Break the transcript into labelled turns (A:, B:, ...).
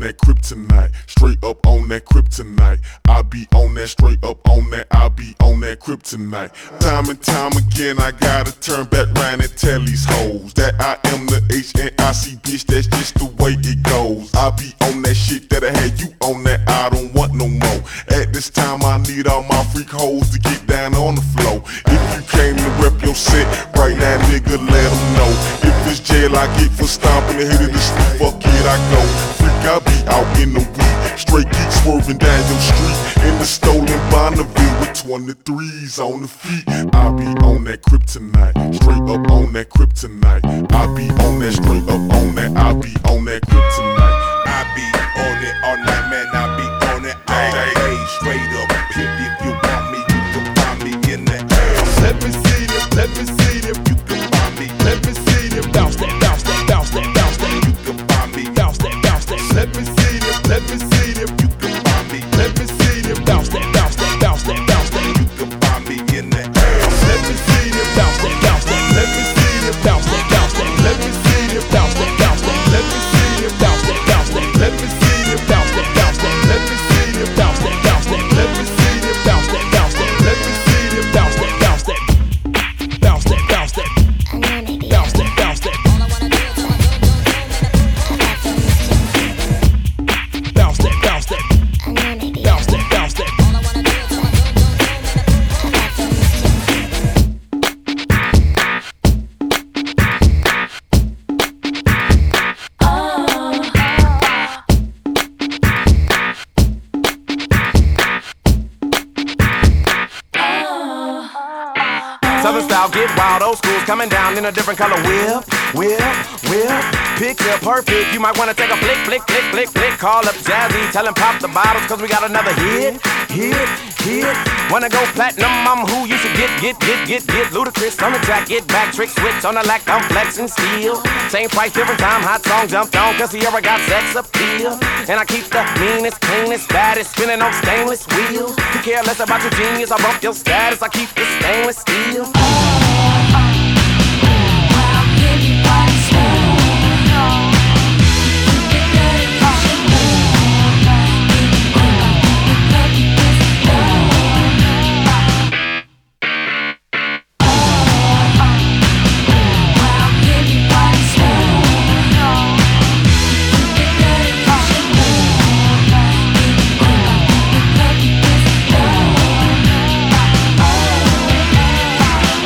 A: that kryptonite, straight up on that kryptonite. I be on that, straight up on that, I be on that kryptonite. Time and time again, I gotta turn back round and tell these hoes that I am the HNIC bitch, that's just the way it goes. I be on that shit that I had you on that, I don't want no more. At this time, I need all my freak hoes to get down on the floor. If you came to rep your set, right now, nigga, let them know. If it's jail, I get for stomping the head of the street, fuck it, I go. Freak, I be out in the week, straight geek swerving down your street, in the stolen Bonneville with 23s on the feet. I be on that kryptonite, straight up on that kryptonite. I be on that, straight up on that, I be on that kryptonite.
B: I be on it all night, man, I be on it all day. Straight up, pimp, if you want me, you can find me in the air. Let me see them, let me see them, you can find me. Let me see them, bounce that, bounce that, bounce that, bounce that, you can find me. Bounce that, bounce that. Let me see them, let me see them, you can find me. Let me see them, bounce that, bounce that, bounce that, bounce that, you can find me in the air. Let me see them, bounce that, bounce that. Let me see them, bounce that, bounce that. Let me see them, bounce that, bounce that. Let me see them, bounce that, bounce that. Let me see them, bounce that, bounce that. Let me see them, bounce that, bounce that. Let me see them, bounce that, bounce that. Let me see them, bounce that, bounce that. Bounce that, bounce that. Bounce that, bounce that. Bounce that, bounce that. Bounce that, bounce that.
C: Southern style, get wild, old school's coming down in a different color. Whip, whip, whip, picture perfect. You might wanna take a flick, flick, flick, flick, flick. Call up Jazzy, tell him pop the bottles, cause we got another hit, hit, hit. Wanna go platinum, I'm who you should get. Ludacris on the track, get back, trick switch on the lack, I'm flexing steel. Same price, different time, hot song jumped on, cause he ever got sex appeal. And I keep the meanest, cleanest, baddest, spinning on stainless wheels. You care less about your genius, I bump your status, I keep the stainless steel.